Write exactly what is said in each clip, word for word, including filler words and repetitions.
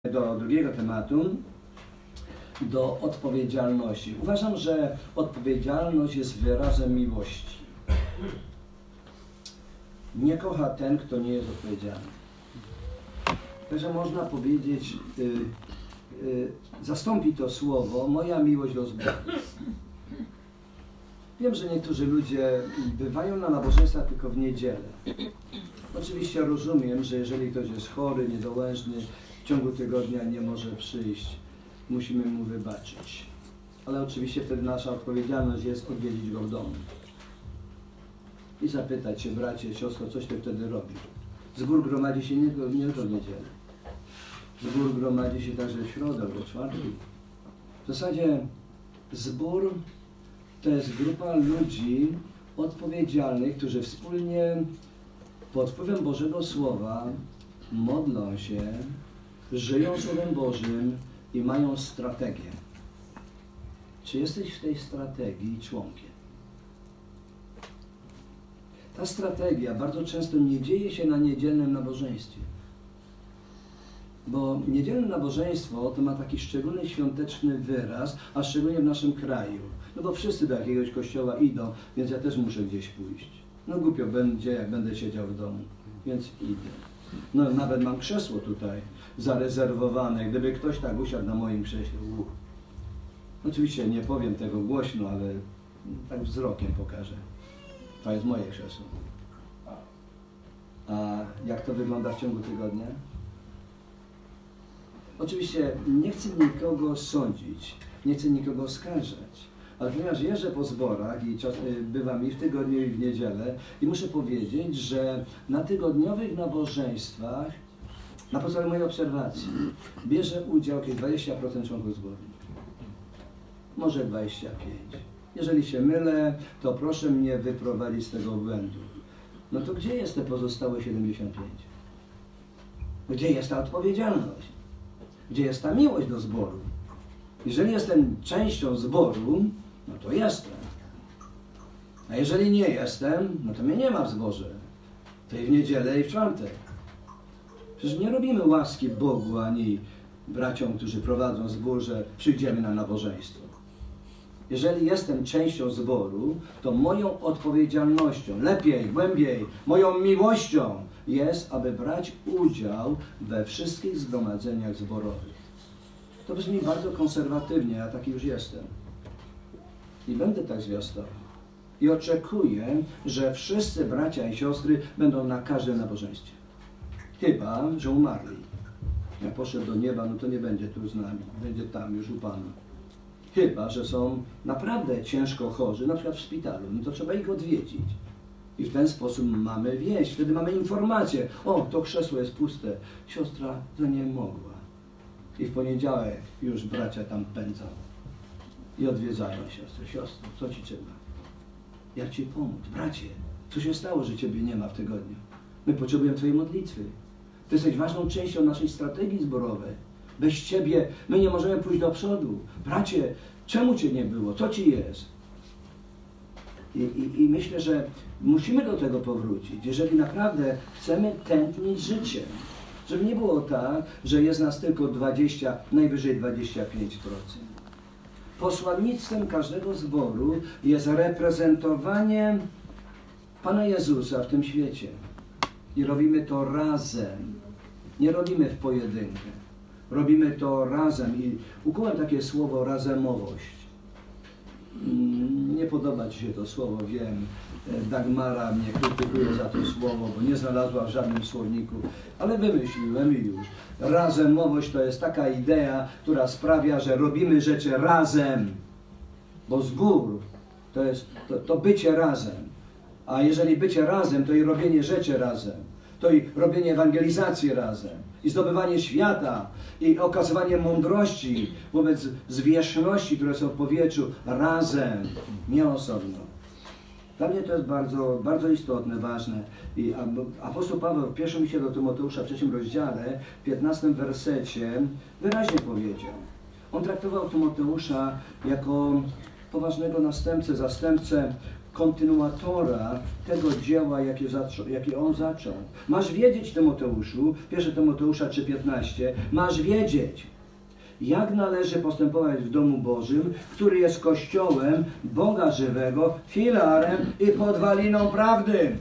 Do drugiego tematu, do odpowiedzialności. Uważam, że odpowiedzialność jest wyrazem miłości. Nie kocha ten, kto nie jest odpowiedzialny. Także można powiedzieć, y, y, zastąpi to słowo moja miłość do zboru. Wiem, że niektórzy ludzie bywają na nabożeństwach tylko w niedzielę. Oczywiście rozumiem, że jeżeli ktoś jest chory, niedołężny, w ciągu tygodnia nie może przyjść, musimy mu wybaczyć. Ale oczywiście wtedy nasza odpowiedzialność jest odwiedzić go w domu. I zapytać się, bracie, siostro, coś ty wtedy robisz? Zbór gromadzi się nie, nie tylko w niedzielę. Zbór gromadzi się także w środę albo w czwartek. W zasadzie zbór to jest grupa ludzi odpowiedzialnych, którzy wspólnie pod wpływem Bożego Słowa modlą się, żyją Słowem Bożym i mają strategię. Czy jesteś w tej strategii członkiem? Ta strategia bardzo często nie dzieje się na niedzielnym nabożeństwie. Bo niedzielne nabożeństwo to ma taki szczególny świąteczny wyraz, a szczególnie w naszym kraju. No bo wszyscy do jakiegoś kościoła idą, więc ja też muszę gdzieś pójść. No głupio będzie, jak będę siedział w domu, więc idę. No nawet mam krzesło tutaj zarezerwowane, gdyby ktoś tak usiadł na moim krześle. Uh. Oczywiście nie powiem tego głośno, ale tak wzrokiem pokażę. To jest moje krzesło. A jak to wygląda w ciągu tygodnia? Oczywiście nie chcę nikogo sądzić, nie chcę nikogo oskarżać, ale ponieważ jeżdżę po zborach i czas, bywa mi w tygodniu i w niedzielę i muszę powiedzieć, że na tygodniowych nabożeństwach, na podstawie mojej obserwacji, bierze udział jakieś dwadzieścia procent członków zboru. Może dwadzieścia pięć procent. Jeżeli się mylę, to proszę mnie wyprowadzić z tego błędu. No to gdzie jest te pozostałe siedemdziesiąt pięć procent? Gdzie jest ta odpowiedzialność? Gdzie jest ta miłość do zboru? Jeżeli jestem częścią zboru, no to jestem. A jeżeli nie jestem, no to mnie nie ma w zborze. To i w niedzielę, i w czwartek. Przecież nie robimy łaski Bogu ani braciom, którzy prowadzą zbór, że przyjdziemy na nabożeństwo. Jeżeli jestem częścią zboru, to moją odpowiedzialnością, lepiej, głębiej, moją miłością jest, aby brać udział we wszystkich zgromadzeniach zborowych. To brzmi bardzo konserwatywnie, ja taki już jestem. I będę tak zwiastował. I oczekuję, że wszyscy bracia i siostry będą na każdym nabożeństwie. Chyba że umarli. Jak poszedł do nieba, no to nie będzie tu z nami. Będzie tam już u Pana. Chyba że są naprawdę ciężko chorzy, na przykład w szpitalu. No to trzeba ich odwiedzić. I w ten sposób mamy wieść. Wtedy mamy informację. O, to krzesło jest puste. Siostra za nie mogła. I w poniedziałek już bracia tam pędzą. I odwiedzają siostrę. Siostro, co ci trzeba? Jak ci pomóc? Bracie, co się stało, że ciebie nie ma w tygodniu? My potrzebujemy twojej modlitwy. Ty jesteś ważną częścią naszej strategii zborowej. Bez ciebie my nie możemy pójść do przodu. Bracie, czemu cię nie było? Co ci jest? I, i, I myślę, że musimy do tego powrócić, jeżeli naprawdę chcemy tętnić życie. Żeby nie było tak, że jest nas tylko dwadzieścia, najwyżej dwadzieścia pięć procent. Posłannictwem każdego zboru jest reprezentowanie Pana Jezusa w tym świecie. I robimy to razem. Nie robimy w pojedynkę. Robimy to razem. I ukułem takie słowo razemowość. Nie podoba ci się to słowo, wiem. Dagmara mnie krytykuje za to słowo, bo nie znalazła w żadnym słowniku, ale wymyśliłem i już. Razemowość to jest taka idea, która sprawia, że robimy rzeczy razem, bo zbór to jest to, to bycie razem, a jeżeli bycie razem, to i robienie rzeczy razem, to i robienie ewangelizacji razem, i zdobywanie świata, i okazywanie mądrości wobec zwierzchności, które są w powietrzu razem, nie osobno. Dla mnie to jest bardzo, bardzo istotne, ważne. I apostoł Paweł w pierwszym liście do Tymoteusza, w trzecim rozdziale, w piętnastym wersecie wyraźnie powiedział. On traktował Tymoteusza jako poważnego następcę, zastępcę, kontynuatora tego dzieła, jakie, zaczął, jakie on zaczął. Masz wiedzieć, Tymoteuszu, pierwsze Tymoteusza trzy piętnaście, masz wiedzieć, jak należy postępować w domu Bożym, który jest kościołem Boga żywego, filarem i podwaliną prawdy.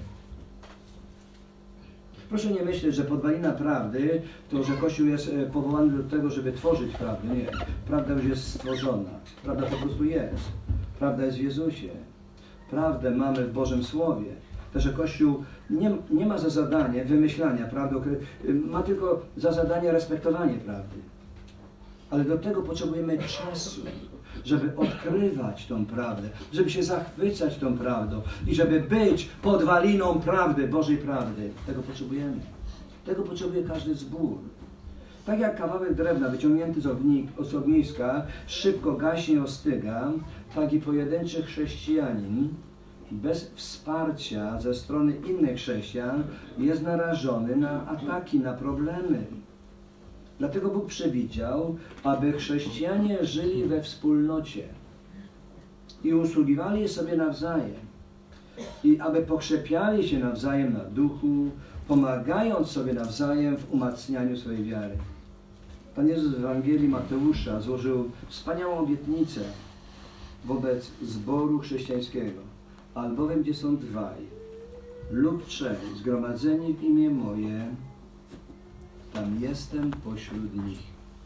Proszę nie myśleć, że podwalina prawdy to, że Kościół jest powołany do tego, żeby tworzyć prawdę. Nie. Prawda już jest stworzona. Prawda po prostu jest. Prawda jest w Jezusie. Prawdę mamy w Bożym Słowie. To, że Kościół nie, nie ma za zadanie wymyślania prawdy, ma tylko za zadanie respektowanie prawdy. Ale do tego potrzebujemy czasu, żeby odkrywać tą prawdę, żeby się zachwycać tą prawdą i żeby być podwaliną prawdy, Bożej prawdy. Tego potrzebujemy. Tego potrzebuje każdy zbór. Tak jak kawałek drewna wyciągnięty z, ogni, z ogniska szybko gaśnie i ostyga, tak i pojedynczy chrześcijanin bez wsparcia ze strony innych chrześcijan jest narażony na ataki, na problemy. Dlatego Bóg przewidział, aby chrześcijanie żyli we wspólnocie i usługiwali sobie nawzajem. I aby pokrzepiali się nawzajem na duchu, pomagając sobie nawzajem w umacnianiu swojej wiary. Pan Jezus w Ewangelii Mateusza złożył wspaniałą obietnicę wobec zboru chrześcijańskiego. Albowiem gdzie są dwaj lub trzej zgromadzeni w imię moje, tam jestem pośród nich.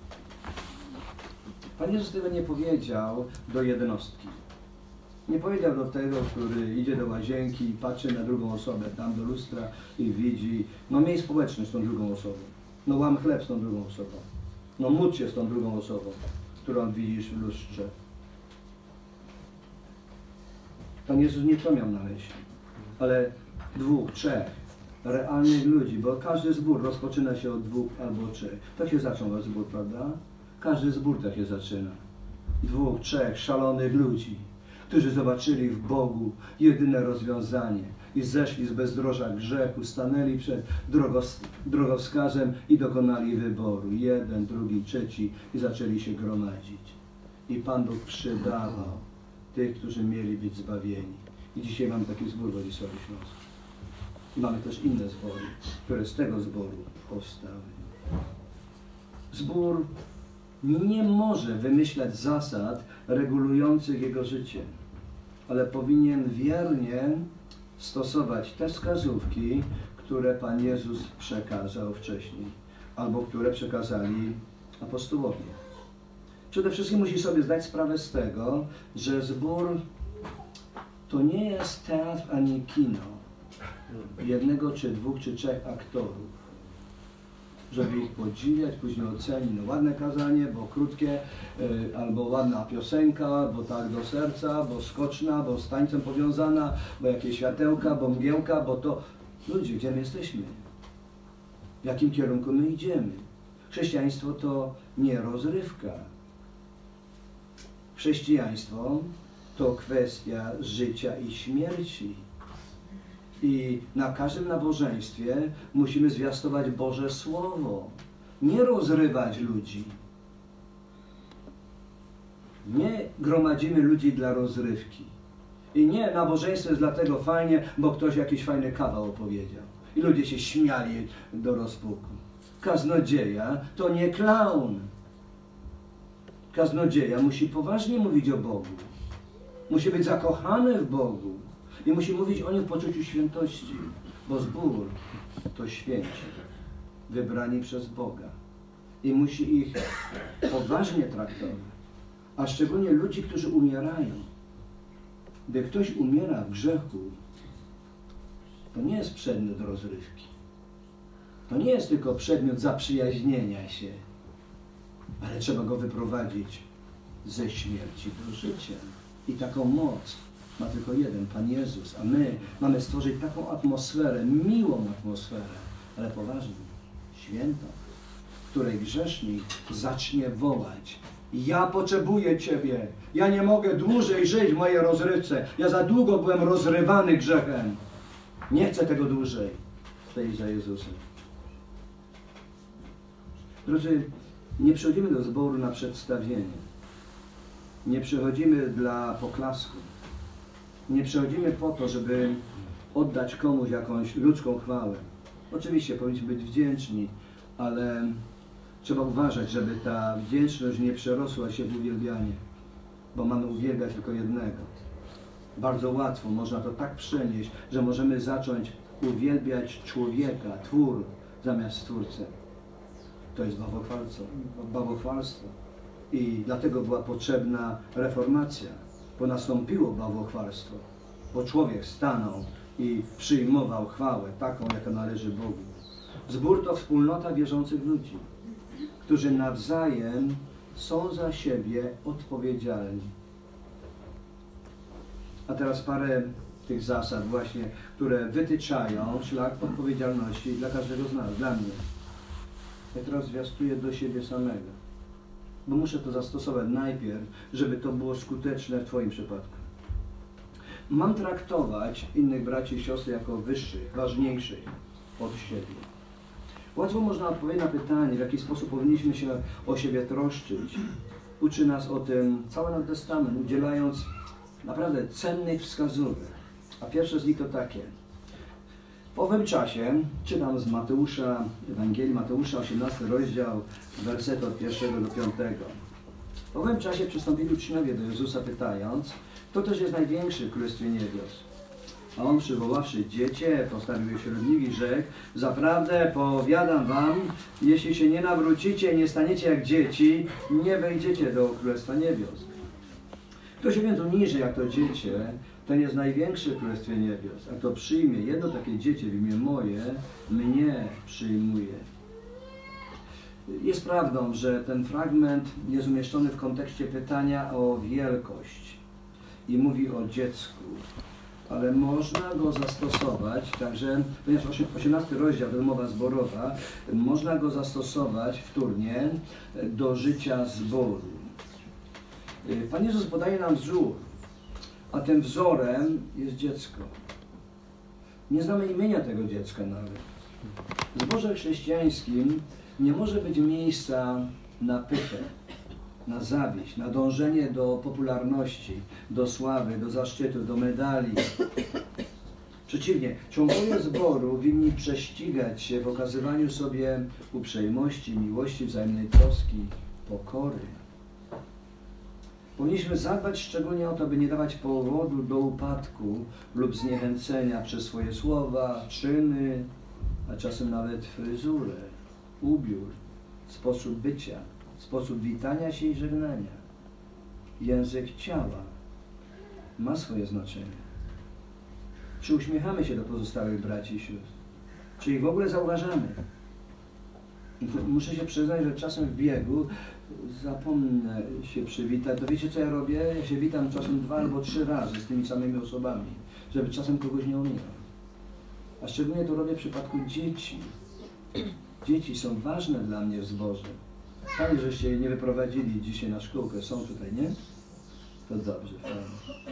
Pan Jezus tego nie powiedział do jednostki. Nie powiedział do tego, który idzie do łazienki i patrzy na drugą osobę, tam do lustra i widzi, no miej społeczność z tą drugą osobą. No łam chleb z tą drugą osobą. No módl się z tą drugą osobą, którą widzisz w lustrze. Pan Jezus nie to miał na myśli, ale dwóch, trzech realnych ludzi, bo każdy zbór rozpoczyna się od dwóch albo trzech. Tak się zaczął wasz zbór, prawda? Każdy zbór tak się zaczyna. Dwóch, trzech szalonych ludzi, którzy zobaczyli w Bogu jedyne rozwiązanie i zeszli z bezdroża grzechu, stanęli przed drogowskazem i dokonali wyboru. Jeden, drugi, trzeci i zaczęli się gromadzić. I Pan Bóg przydawał tych, którzy mieli być zbawieni. I dzisiaj mamy taki zbór w Wodzisławie Śląskim. I mamy też inne zbory, które z tego zboru powstały. Zbór nie może wymyślać zasad regulujących jego życie, ale powinien wiernie stosować te wskazówki, które Pan Jezus przekazał wcześniej, albo które przekazali apostołowie. Przede wszystkim musi sobie zdać sprawę z tego, że zbór to nie jest teatr ani kino jednego, czy dwóch, czy trzech aktorów, żeby ich podziwiać, później ocenić, no ładne kazanie, bo krótkie, y, albo ładna piosenka, bo tak do serca, bo skoczna, bo z tańcem powiązana, bo jakieś światełka, bo mgiełka, bo to... Ludzie, gdzie my jesteśmy? W jakim kierunku my idziemy? Chrześcijaństwo to nie rozrywka. Chrześcijaństwo to kwestia życia i śmierci. I na każdym nabożeństwie musimy zwiastować Boże Słowo. Nie rozrywać ludzi. Nie gromadzimy ludzi dla rozrywki. I nie, nabożeństwo jest dlatego fajnie, bo ktoś jakiś fajny kawał opowiedział. I ludzie się śmiali do rozpuku. Kaznodzieja to nie klaun. Kaznodzieja musi poważnie mówić o Bogu. Musi być zakochany w Bogu. I musi mówić o nim w poczuciu świętości. Bo zbór to święci, wybrani przez Boga. I musi ich poważnie traktować. A szczególnie ludzi, którzy umierają. Gdy ktoś umiera w grzechu, to nie jest przedmiot rozrywki. To nie jest tylko przedmiot zaprzyjaźnienia się, ale trzeba go wyprowadzić ze śmierci do życia. I taką moc ma tylko jeden, Pan Jezus. A my mamy stworzyć taką atmosferę, miłą atmosferę, ale poważną, świętą, w której grzesznik zacznie wołać: ja potrzebuję Ciebie. Ja nie mogę dłużej żyć w mojej rozrywce. Ja za długo byłem rozrywany grzechem. Nie chcę tego dłużej. Chcę iść za Jezusem. Drodzy, nie przychodzimy do zboru na przedstawienie. Nie przychodzimy dla poklasku. Nie przychodzimy po to, żeby oddać komuś jakąś ludzką chwałę. Oczywiście powinniśmy być wdzięczni, ale trzeba uważać, żeby ta wdzięczność nie przerosła się w uwielbianie, bo mamy uwielbiać tylko jednego. Bardzo łatwo można to tak przenieść, że możemy zacząć uwielbiać człowieka, twór, zamiast Stwórcę. To jest bałwochwalstwo. I dlatego była potrzebna reformacja, bo nastąpiło bałwochwalstwo, bo człowiek stanął i przyjmował chwałę taką, jaka należy Bogu. Zbór to wspólnota wierzących ludzi, którzy nawzajem są za siebie odpowiedzialni. A teraz parę tych zasad właśnie, które wytyczają szlak odpowiedzialności dla każdego z nas, dla mnie. Ja teraz zwiastuję do siebie samego, bo muszę to zastosować najpierw, żeby to było skuteczne w Twoim przypadku. Mam traktować innych braci i siostry jako wyższych, ważniejszych od siebie. Łatwo można odpowiedzieć na pytanie, w jaki sposób powinniśmy się o siebie troszczyć. Uczy nas o tym cały Nowy Testament, udzielając naprawdę cennych wskazówek. A pierwsze z nich to takie. W owym czasie, czytam z Mateusza, Ewangelii Mateusza, osiemnasty rozdział, werset od pierwszego do piątego. W owym czasie przystąpili uczniowie do Jezusa, pytając, kto też jest największy w Królestwie Niebios? A on, przywoławszy dziecię, postawił je wśród nich i rzekł, zaprawdę powiadam wam, jeśli się nie nawrócicie i nie staniecie jak dzieci, nie wejdziecie do Królestwa Niebios. Kto się więc uniży jak to dziecię, ten jest największy w Królestwie Niebios. A kto przyjmie jedno takie dziecię w imię moje, mnie przyjmuje. Jest prawdą, że ten fragment jest umieszczony w kontekście pytania o wielkość i mówi o dziecku. Ale można go zastosować, także, ponieważ osiemnasty rozdział, to mowa zborowa, można go zastosować wtórnie do życia zboru. Pan Jezus podaje nam wzór, a tym wzorem jest dziecko. Nie znamy imienia tego dziecka nawet. W zborze chrześcijańskim nie może być miejsca na pychę, na zawiść, na dążenie do popularności, do sławy, do zaszczytu, do medali. Przeciwnie, członkowie zboru winni prześcigać się w okazywaniu sobie uprzejmości, miłości, wzajemnej troski, pokory. Powinniśmy zadbać szczególnie o to, by nie dawać powodu do upadku lub zniechęcenia przez swoje słowa, czyny, a czasem nawet fryzurę, ubiór, sposób bycia, sposób witania się i żegnania. Język ciała ma swoje znaczenie. Czy uśmiechamy się do pozostałych braci i sióstr? Czy ich w ogóle zauważamy? Muszę się przyznać, że czasem w biegu zapomnę się przywitać. To wiecie, co ja robię? Ja się witam czasem dwa albo trzy razy z tymi samymi osobami, żeby czasem kogoś nie ominąć. A szczególnie to robię w przypadku dzieci. Dzieci są ważne dla mnie w zborze. Fajnie, żeście je nie wyprowadzili dzisiaj na szkółkę. Są tutaj, nie? To dobrze, fajnie.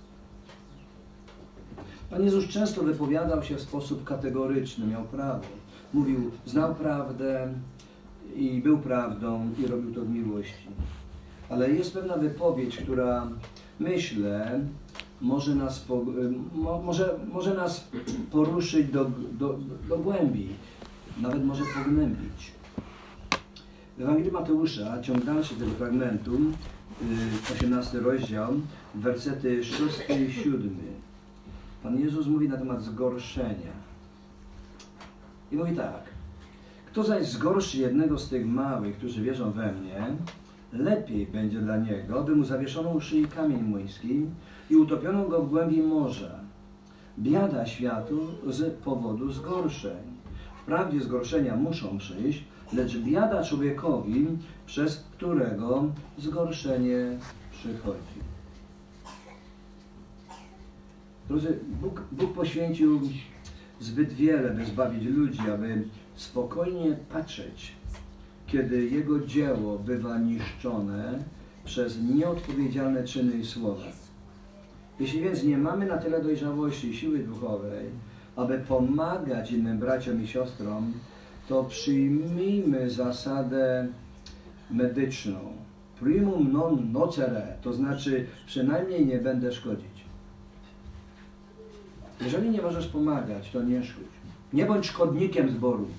Pan Jezus często wypowiadał się w sposób kategoryczny, miał prawo. Mówił, znał prawdę i był prawdą i robił to w miłości. Ale jest pewna wypowiedź, która, myślę, może nas, po, mo, może, może nas poruszyć do, do, do głębi, nawet może pognębić. W Ewangelii Mateusza, ciąg dalszy tego fragmentu, osiemnasty rozdział, wersety szósty i siódmy. Pan Jezus mówi na temat zgorszenia. I mówi tak. Kto zaś zgorszy jednego z tych małych, którzy wierzą we mnie, lepiej będzie dla niego, by mu zawieszono u szyi kamień młyński i utopiono go w głębi morza. Biada światu z powodu zgorszeń. Wprawdzie zgorszenia muszą przyjść, lecz biada człowiekowi, przez którego zgorszenie przychodzi. Drodzy, Bóg, Bóg poświęcił zbyt wiele, by zbawić ludzi, aby spokojnie patrzeć, kiedy Jego dzieło bywa niszczone przez nieodpowiedzialne czyny i słowa. Jeśli więc nie mamy na tyle dojrzałości i siły duchowej, aby pomagać innym braciom i siostrom, to przyjmijmy zasadę medyczną. Primum non nocere, to znaczy przynajmniej nie będę szkodzić. Jeżeli nie możesz pomagać, to nie szkodź. Nie bądź szkodnikiem zboru.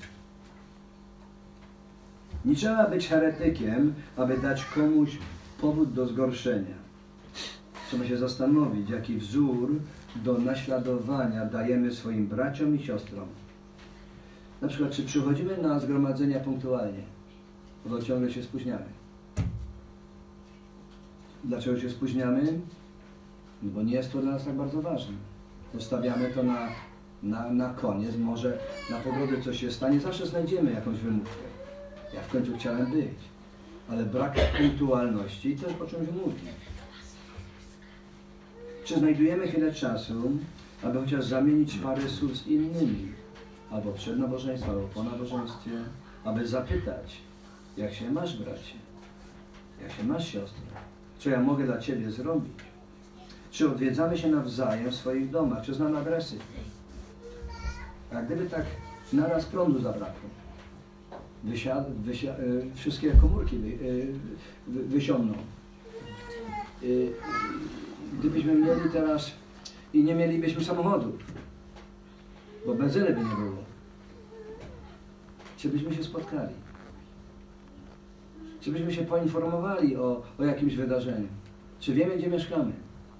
Nie trzeba być heretykiem, aby dać komuś powód do zgorszenia. Trzeba się zastanowić, jaki wzór do naśladowania dajemy swoim braciom i siostrom. Na przykład, czy przychodzimy na zgromadzenia punktualnie, bo ciągle się spóźniamy. Dlaczego się spóźniamy? No bo nie jest to dla nas tak bardzo ważne. Zostawiamy to na, na, na koniec, może na pogodę coś się stanie, zawsze znajdziemy jakąś wymówkę. Ja w końcu chciałem być, ale brak punktualności też o czymś mówi. Czy znajdujemy chwilę czasu, aby chociaż zamienić parę słów z innymi, albo przed nabożeństwem, albo po nabożeństwie, aby zapytać, jak się masz, bracie, jak się masz, siostro, co ja mogę dla Ciebie zrobić? Czy odwiedzamy się nawzajem w swoich domach, czy znamy adresy? A gdyby tak naraz prądu zabrakło, wysia, wysia, y, wszystkie komórki wy, y, wy, wysiądą. Y, gdybyśmy mieli teraz i nie mielibyśmy samochodów, bo benzyny by nie było, czy byśmy się spotkali? Czy byśmy się poinformowali o, o jakimś wydarzeniu? Czy wiemy, gdzie mieszkamy?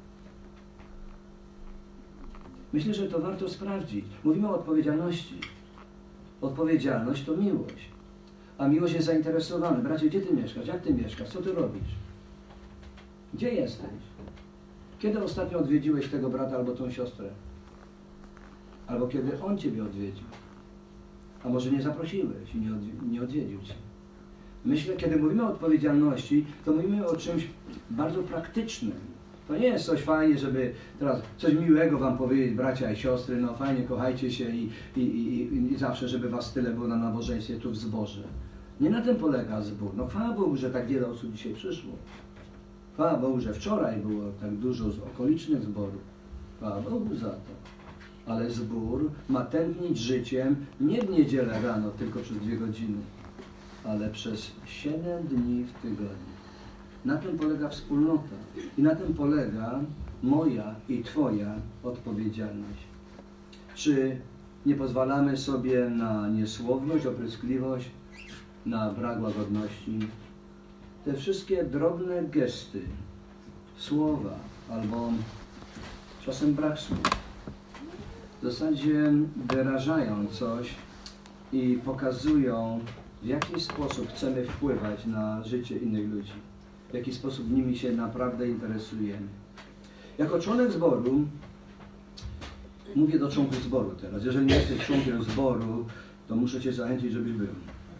Myślę, że to warto sprawdzić. Mówimy o odpowiedzialności. Odpowiedzialność to miłość. A miłość jest zainteresowana. Bracie, gdzie ty mieszkasz? Jak ty mieszkasz? Co ty robisz? Gdzie jesteś? Kiedy ostatnio odwiedziłeś tego brata albo tą siostrę? Albo kiedy on ciebie odwiedził? A może nie zaprosiłeś i nie, odwi nie odwiedził cię? Myślę, kiedy mówimy o odpowiedzialności, to mówimy o czymś bardzo praktycznym. To nie jest coś fajnie, żeby teraz coś miłego wam powiedzieć, bracia i siostry, no fajnie, kochajcie się i, i, i, i zawsze, żeby was tyle było na nabożeństwie tu w zborze. Nie na tym polega zbór. No chwała Bogu, że tak wiele osób dzisiaj przyszło. Chwała Bogu, że wczoraj było tak dużo z okolicznych zborów. Chwała Bogu za to. Ale zbór ma tętnić życiem nie w niedzielę rano, tylko przez dwie godziny, ale przez siedem dni w tygodniu. Na tym polega wspólnota i na tym polega moja i Twoja odpowiedzialność. Czy nie pozwalamy sobie na niesłowność, opryskliwość, na brak łagodności? Te wszystkie drobne gesty, słowa albo czasem brak słów w zasadzie wyrażają coś i pokazują, w jaki sposób chcemy wpływać na życie innych ludzi. W jaki sposób nimi się naprawdę interesujemy. Jako członek zboru, mówię do członków zboru teraz, jeżeli nie jesteś członkiem zboru, to muszę Cię zachęcić, żebyś był.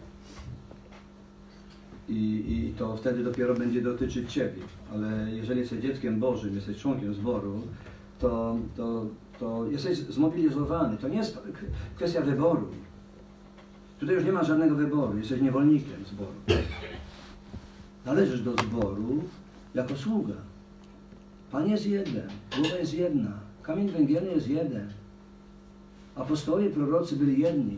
I, I to wtedy dopiero będzie dotyczyć Ciebie. Ale jeżeli jesteś dzieckiem Bożym, jesteś członkiem zboru, to, to, to jesteś zmobilizowany. To nie jest kwestia wyboru. Tutaj już nie ma żadnego wyboru, jesteś niewolnikiem zboru. Należysz do zboru jako sługa. Pan jest jeden, głowa jest jedna, kamień węgielny jest jeden. Apostołowie i prorocy byli jedni.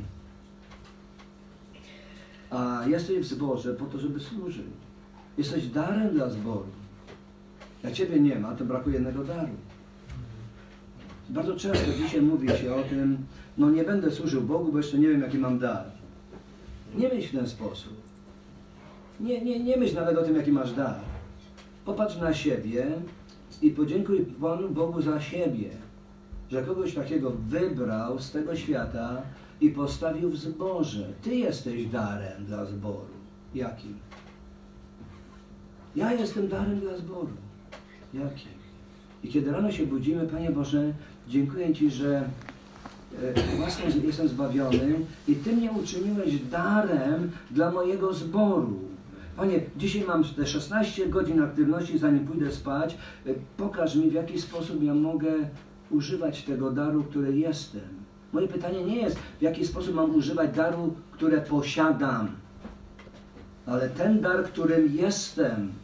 A jesteś w zborze po to, żeby służyć. Jesteś darem dla zboru. Jak Ciebie nie ma, to brakuje jednego daru. Bardzo często dzisiaj mówi się o tym, no nie będę służył Bogu, bo jeszcze nie wiem, jaki mam dar. Nie myśl w ten sposób. Nie, nie, nie myśl nawet o tym, jaki masz dar. Popatrz na siebie i podziękuj Panu Bogu za siebie, że kogoś takiego wybrał z tego świata i postawił w zborze. Ty jesteś darem dla zboru. Jakim? Ja jestem darem dla zboru. Jakim? I kiedy rano się budzimy, Panie Boże, dziękuję Ci, że łaską jestem zbawiony i Ty mnie uczyniłeś darem dla mojego zboru. Panie, dzisiaj mam te szesnaście godzin aktywności, zanim pójdę spać. Pokaż mi, w jaki sposób ja mogę używać tego daru, który jestem. Moje pytanie nie jest, w jaki sposób mam używać daru, które posiadam, ale ten dar, którym jestem.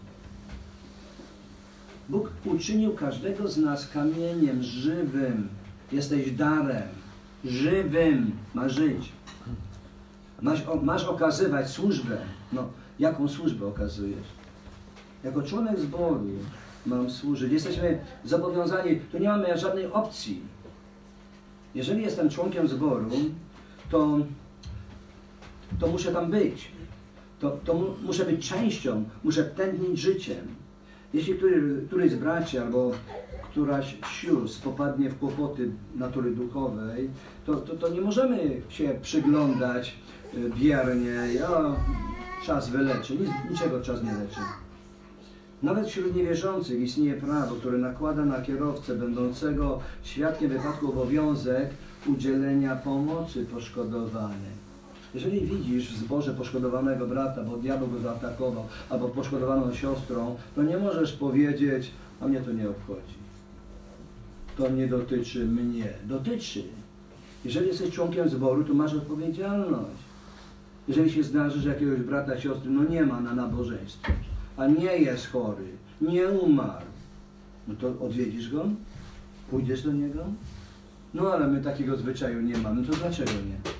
Bóg uczynił każdego z nas kamieniem żywym. Jesteś darem żywym. Masz żyć. Masz, masz okazywać służbę. No, jaką służbę okazujesz? Jako członek zboru mam służyć. Jesteśmy zobowiązani. Tu nie mamy żadnej opcji. Jeżeli jestem członkiem zboru, to, to muszę tam być. To, to mu, muszę być częścią, muszę tętnić życiem. Jeśli który, któryś z braci albo któraś z sióstr popadnie w kłopoty natury duchowej, to, to, to nie możemy się przyglądać biernie, ja, czas wyleczy, Nic, niczego czas nie leczy. Nawet wśród niewierzących istnieje prawo, które nakłada na kierowcę będącego świadkiem wypadku obowiązek udzielenia pomocy poszkodowanej. Jeżeli widzisz w zborze poszkodowanego brata, bo diabeł go zaatakował, albo poszkodowaną siostrą, to nie możesz powiedzieć, a mnie to nie obchodzi. To nie dotyczy mnie. Dotyczy. Jeżeli jesteś członkiem zboru, to masz odpowiedzialność. Jeżeli się zdarzy, że jakiegoś brata, siostry, no nie ma na nabożeństwie, a nie jest chory, nie umarł, no to odwiedzisz go? Pójdziesz do niego? No ale my takiego zwyczaju nie mamy, no to dlaczego nie?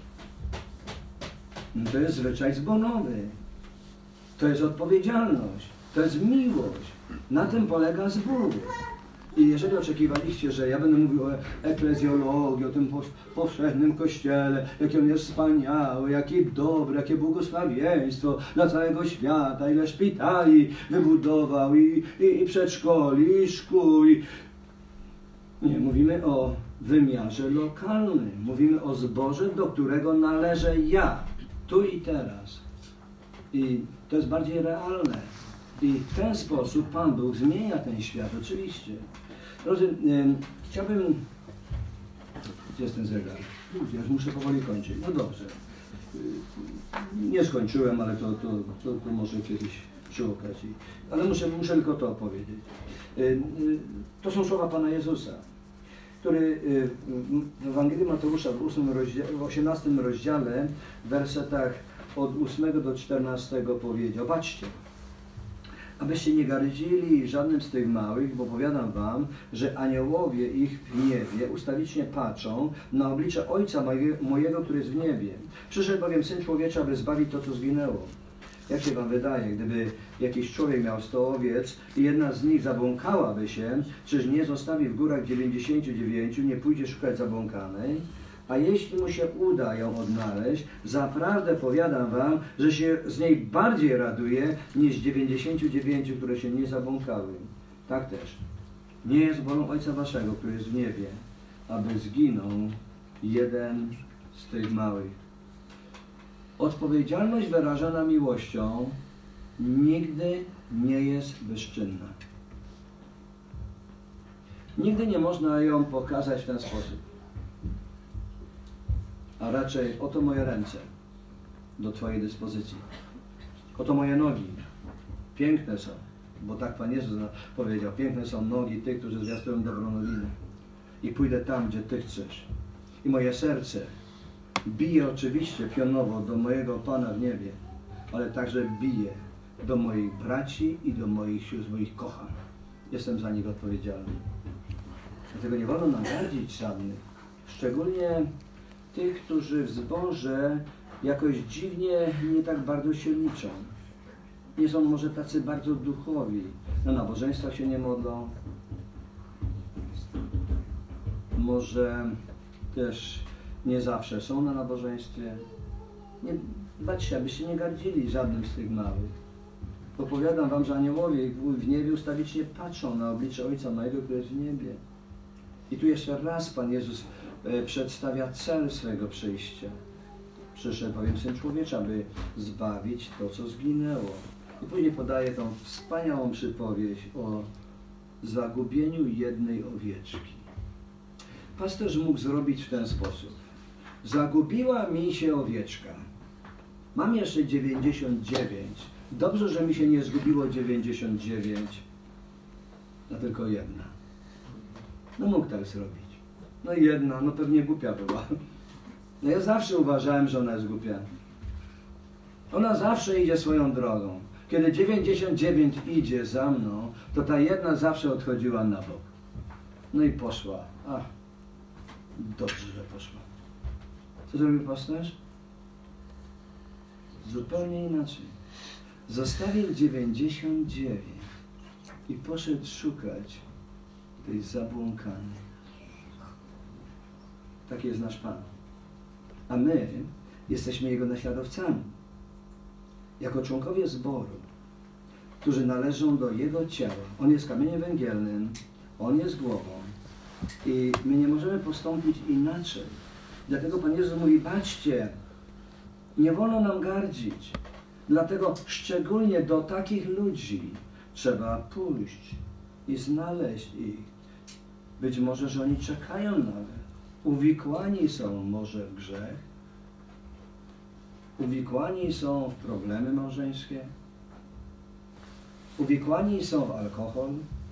No to jest zwyczaj zborowy. To jest odpowiedzialność. To jest miłość. Na tym polega zbór. I jeżeli oczekiwaliście, że ja będę mówił o eklezjologii, o tym powszechnym kościele, jaki on jest wspaniały, jaki dobry, jakie błogosławieństwo dla całego świata, ile szpitali wybudował, i, i, i przedszkoli, i szkół. I... Nie, mówimy o wymiarze lokalnym. Mówimy o zborze, do którego należę ja. Tu i teraz. I to jest bardziej realne. I w ten sposób Pan Bóg zmienia ten świat, oczywiście. Drodzy, yy, chciałbym... Gdzie jest ten zegar? Ja już muszę powoli kończyć. No dobrze. Yy, nie skończyłem, ale to, to, to, to może kiedyś przy okazji. Ale muszę, muszę tylko to opowiedzieć. Yy, yy, to są słowa Pana Jezusa, który w Ewangelii Mateusza w, ósmym rozdziale, w osiemnastym rozdziale, w wersetach od ósmego do czternastego powiedział: patrzcie, abyście nie gardzili żadnym z tych małych, bo powiadam wam, że aniołowie ich w niebie ustawicznie patrzą na oblicze Ojca mojego, który jest w niebie. Przyszedł bowiem Syn Człowieczy, aby zbawić to, co zginęło. Jak się wam wydaje, gdyby jakiś człowiek miał sto owiec i jedna z nich zabłąkałaby się, czyż nie zostawi w górach dziewięćdziesięciu dziewięciu, nie pójdzie szukać zabłąkanej? A jeśli mu się uda ją odnaleźć, zaprawdę powiadam wam, że się z niej bardziej raduje niż dziewięćdziesięciu dziewięciu, które się nie zabłąkały. Tak też. Nie jest wolą Ojca waszego, który jest w niebie, aby zginął jeden z tych małych. Odpowiedzialność wyrażana miłością nigdy nie jest bezczynna. Nigdy nie można ją pokazać w ten sposób. A raczej oto moje ręce do Twojej dyspozycji. Oto moje nogi. Piękne są, bo tak Pan Jezus powiedział, piękne są nogi tych, którzy zwiastują dobrą nowinę. I pójdę tam, gdzie Ty chcesz. I moje serce bije oczywiście pionowo do mojego Pana w niebie, ale także bije do moich braci i do moich sióstr, moich kochań. Jestem za nich odpowiedzialny. Dlatego nie wolno nam gardzić żadnych. Szczególnie tych, którzy w zborze jakoś dziwnie nie tak bardzo się liczą. Nie są może tacy bardzo duchowi. Na nabożeństwach się nie modlą. Może też nie zawsze są na nabożeństwie. Nie, baczcie, abyście nie gardzili żadnym z tych małych. Bo powiadam wam, że aniołowie w niebie ustawicznie patrzą na oblicze Ojca mojego, który jest w niebie. I tu jeszcze raz Pan Jezus e, przedstawia cel swego przyjścia. Przyszedł bowiem Syn Człowieczy, aby zbawić to, co zginęło. I później podaje tą wspaniałą przypowieść o zagubieniu jednej owieczki. Pasterz mógł zrobić w ten sposób. Zagubiła mi się owieczka. Mam jeszcze dziewięćdziesiąt dziewięć. Dobrze, że mi się nie zgubiło dziewięćdziesiąt dziewięć, a tylko jedna. No mógł tak zrobić. No i jedna, no pewnie głupia była. No ja zawsze uważałem, że ona jest głupia. Ona zawsze idzie swoją drogą. Kiedy dziewięćdziesiąt dziewięć idzie za mną, to ta jedna zawsze odchodziła na bok. No i poszła. Ach, dobrze, że poszła. Co zrobił pasterz? Zupełnie inaczej. Zostawił dziewięćdziesiąt dziewięć i poszedł szukać tej zabłąkanej. Taki jest nasz Pan. A my jesteśmy Jego naśladowcami. Jako członkowie zboru, którzy należą do Jego ciała. On jest kamieniem węgielnym, On jest głową. I my nie możemy postąpić inaczej. Dlatego Pan Jezus mówi, baczcie, nie wolno nam gardzić. Dlatego szczególnie do takich ludzi trzeba pójść i znaleźć ich. Być może, że oni czekają nawet. Uwikłani są może w grzech. Uwikłani są w problemy małżeńskie. Uwikłani są w alkohol.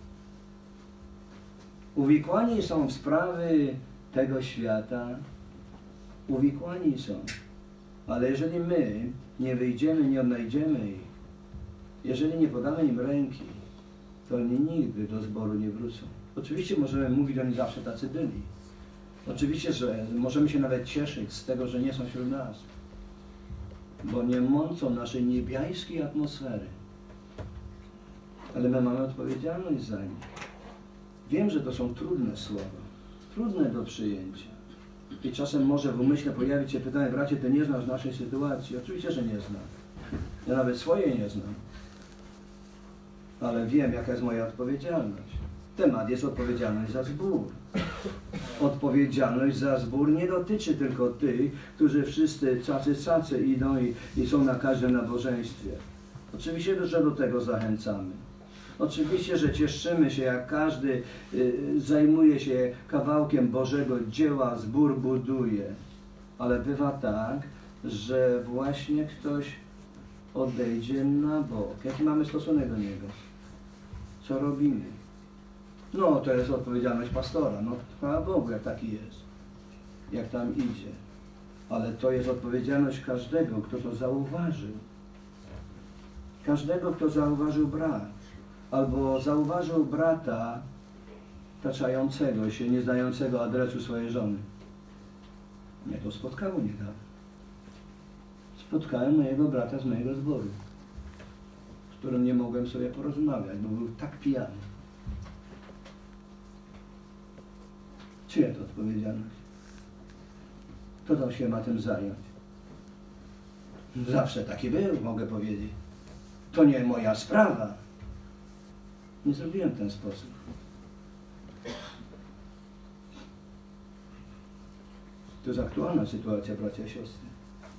Uwikłani są w sprawy tego świata. Uwikłani są. Ale jeżeli my nie wyjdziemy, nie odnajdziemy ich, jeżeli nie podamy im ręki, to oni nigdy do zboru nie wrócą. Oczywiście możemy mówić, że oni zawsze tacy byli. Oczywiście, że możemy się nawet cieszyć z tego, że nie są wśród nas, bo nie mącą naszej niebiańskiej atmosfery. Ale my mamy odpowiedzialność za nich. Wiem, że to są trudne słowa, trudne do przyjęcia. I czasem może w umyśle pojawić się pytanie, bracie, ty nie znasz naszej sytuacji. Oczywiście, że nie znam. Ja nawet swojej nie znam. Ale wiem, jaka jest moja odpowiedzialność. Temat jest odpowiedzialność za zbór. Odpowiedzialność za zbór nie dotyczy tylko tych, którzy wszyscy cacy cacy idą i, i są na każdym nabożeństwie. Oczywiście, że do tego zachęcamy. Oczywiście, że cieszymy się, jak każdy y, zajmuje się kawałkiem Bożego dzieła, zbór buduje. Ale bywa tak, że właśnie ktoś odejdzie na bok. Jaki mamy stosunek do niego? Co robimy? No, to jest odpowiedzialność pastora. No, chwała Bogu, jak taki jest. Jak tam idzie. Ale to jest odpowiedzialność każdego, kto to zauważył. Każdego, kto zauważył brak. Albo zauważył brata taczającego się, nie znającego adresu swojej żony. Mnie to spotkało niedawno. Spotkałem mojego brata z mojego zboru, z którym nie mogłem sobie porozmawiać, bo był tak pijany. Czyja to odpowiedzialność? Kto tam się ma tym zająć? Zawsze taki był, mogę powiedzieć. To nie moja sprawa. Nie zrobiłem w ten sposób. To jest aktualna sytuacja, bracia i siostry.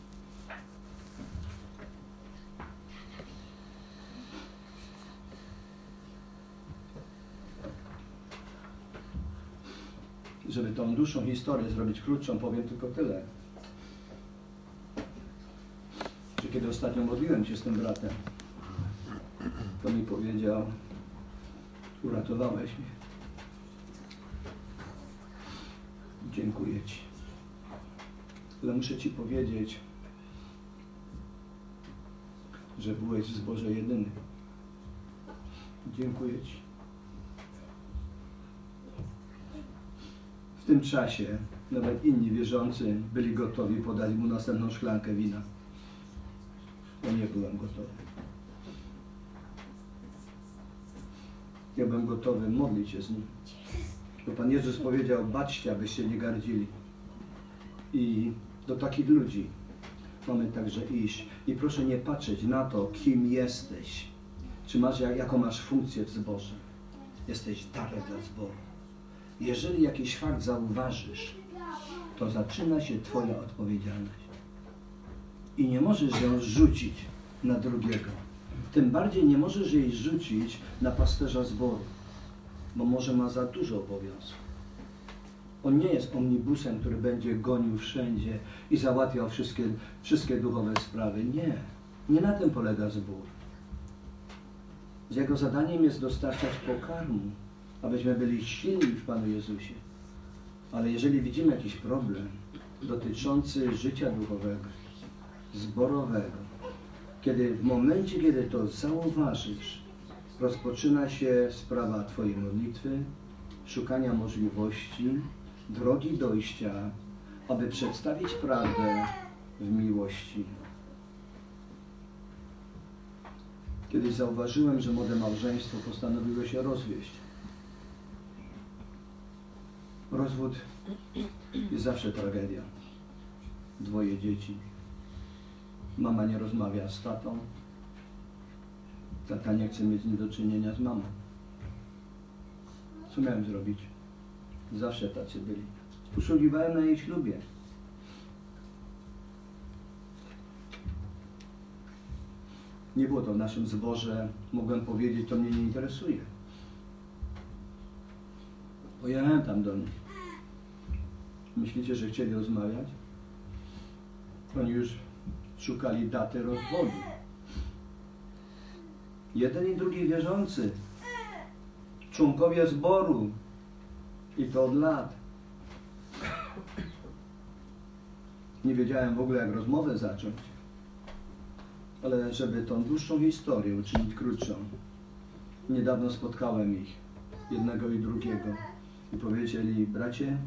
Żeby tą dłuższą historię zrobić krótszą, powiem tylko tyle. Że kiedy ostatnio modliłem się z tym bratem, to mi powiedział, uratowałeś mnie. Dziękuję Ci. Ale muszę Ci powiedzieć, że byłeś w zborze jedyny. Dziękuję Ci. W tym czasie nawet inni wierzący byli gotowi podać mu następną szklankę wina. Ja nie byłem gotowy. Ja byłem gotowy modlić się z nim. Bo Pan Jezus powiedział, baczcie, abyście nie gardzili. I do takich ludzi mamy także iść. I proszę nie patrzeć na to, kim jesteś. Czy masz, jaką masz funkcję w zborze. Jesteś darem dla zboru. Jeżeli jakiś fakt zauważysz, to zaczyna się Twoja odpowiedzialność. I nie możesz ją rzucić na drugiego. Tym bardziej nie możesz jej rzucić na pasterza zboru, bo może ma za dużo obowiązków. On nie jest omnibusem, który będzie gonił wszędzie i załatwiał wszystkie, wszystkie duchowe sprawy. Nie. Nie na tym polega zbór. Jego zadaniem jest dostarczać pokarmu, abyśmy byli silni w Panu Jezusie. Ale jeżeli widzimy jakiś problem dotyczący życia duchowego, zborowego, kiedy w momencie, kiedy to zauważysz, rozpoczyna się sprawa Twojej modlitwy, szukania możliwości, drogi dojścia, aby przedstawić prawdę w miłości. Kiedyś zauważyłem, że młode małżeństwo postanowiło się rozwieść. Rozwód jest zawsze tragedia. Dwoje dzieci. Mama nie rozmawia z tatą. Tata nie chce mieć nic do czynienia z mamą. Co miałem zrobić? Zawsze tacy byli. Usługiwałem na jej ślubie. Nie było to w naszym zborze. Mogłem powiedzieć, to mnie nie interesuje. Pojechałem tam do nich. Myślicie, że chcieli rozmawiać? Oni już szukali daty rozwodu. Jeden i drugi wierzący. Członkowie zboru. I to od lat. Nie wiedziałem w ogóle, jak rozmowę zacząć. Ale żeby tą dłuższą historię uczynić krótszą, niedawno spotkałem ich, jednego i drugiego, i powiedzieli: bracie,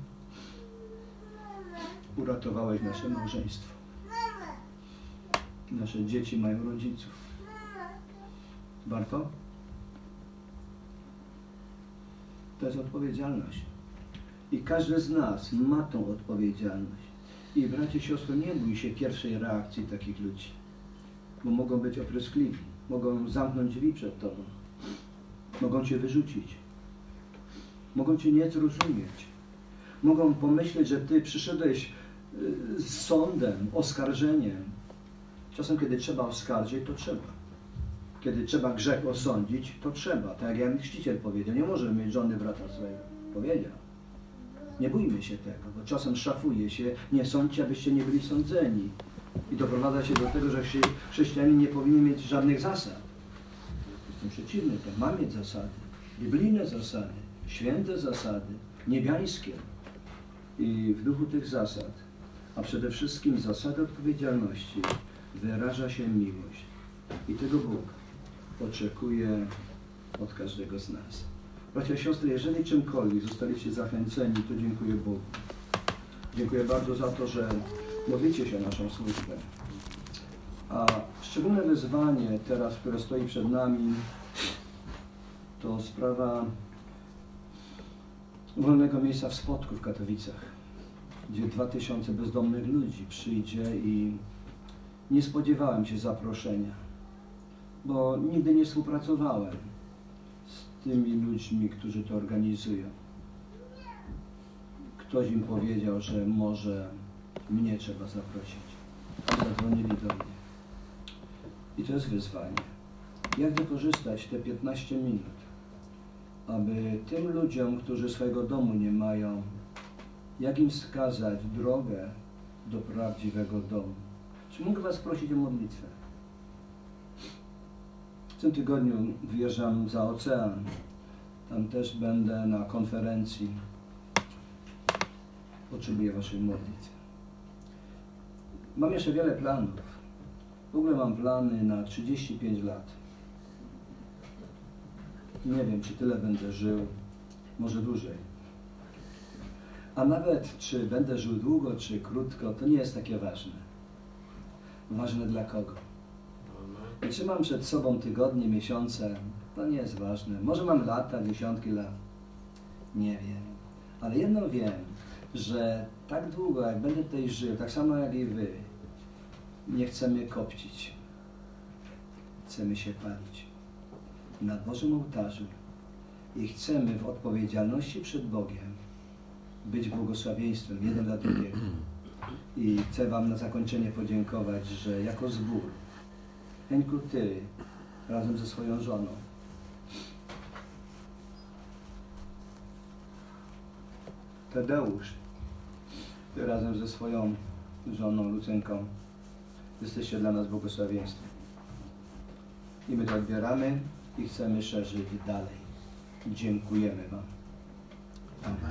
uratowałeś nasze małżeństwo. Nasze dzieci mają rodziców. Warto? To jest odpowiedzialność. I każdy z nas ma tą odpowiedzialność. I bracie, siostro, nie bój się pierwszej reakcji takich ludzi, bo mogą być opryskliwi, mogą zamknąć drzwi przed tobą, mogą cię wyrzucić, mogą cię nie zrozumieć, mogą pomyśleć, że ty przyszedłeś z sądem, oskarżeniem. Czasem, kiedy trzeba oskarżyć, to trzeba. Kiedy trzeba grzech osądzić, to trzeba. Tak jak Jan Chrzciciel powiedział, nie możemy mieć żony brata swojego. Powiedział. Nie bójmy się tego, bo czasem szafuje się, nie sądźcie, abyście nie byli sądzeni. I doprowadza się do tego, że chrześcijanin nie powinien mieć żadnych zasad. Jestem przeciwny, to ma mieć zasady. Biblijne zasady, święte zasady, niebiańskie. I w duchu tych zasad, a przede wszystkim zasady odpowiedzialności, wyraża się miłość. I tego Bóg oczekuje od każdego z nas. Bracia i siostry, jeżeli czymkolwiek zostaliście zachęceni, to dziękuję Bogu. Dziękuję bardzo za to, że modlicie się o naszą służbę. A szczególne wyzwanie teraz, które stoi przed nami, to sprawa wolnego miejsca w Spodku w Katowicach, gdzie dwa tysiące bezdomnych ludzi przyjdzie i nie spodziewałem się zaproszenia, bo nigdy nie współpracowałem z tymi ludźmi, którzy to organizują. Ktoś im powiedział, że może mnie trzeba zaprosić. Zadzwonili do mnie. I to jest wyzwanie. Jak wykorzystać te piętnaście minut, aby tym ludziom, którzy swojego domu nie mają, jak im wskazać drogę do prawdziwego domu? Czy mogę was prosić o modlitwę? W tym tygodniu wyjeżdżam za ocean. Tam też będę na konferencji. Potrzebuję waszej modlitwy. Mam jeszcze wiele planów. W ogóle mam plany na trzydzieści pięć lat. Nie wiem, czy tyle będę żył, może dłużej. A nawet czy będę żył długo, czy krótko, to nie jest takie ważne. Ważne dla kogo. I czy mam przed sobą tygodnie, miesiące, to nie jest ważne. Może mam lata, dziesiątki lat. Nie wiem. Ale jedno wiem, że tak długo, jak będę tutaj żył, tak samo jak i wy, nie chcemy kopcić. Chcemy się palić na Bożym ołtarzu i chcemy w odpowiedzialności przed Bogiem być błogosławieństwem jeden dla drugiego. I chcę wam na zakończenie podziękować, że jako zbór, Henku, ty razem ze swoją żoną Tadeusz, ty razem ze swoją żoną Lucynką jesteście dla nas błogosławieństwem. I my to odbieramy i chcemy szerzyć dalej. Dziękujemy wam. Amen.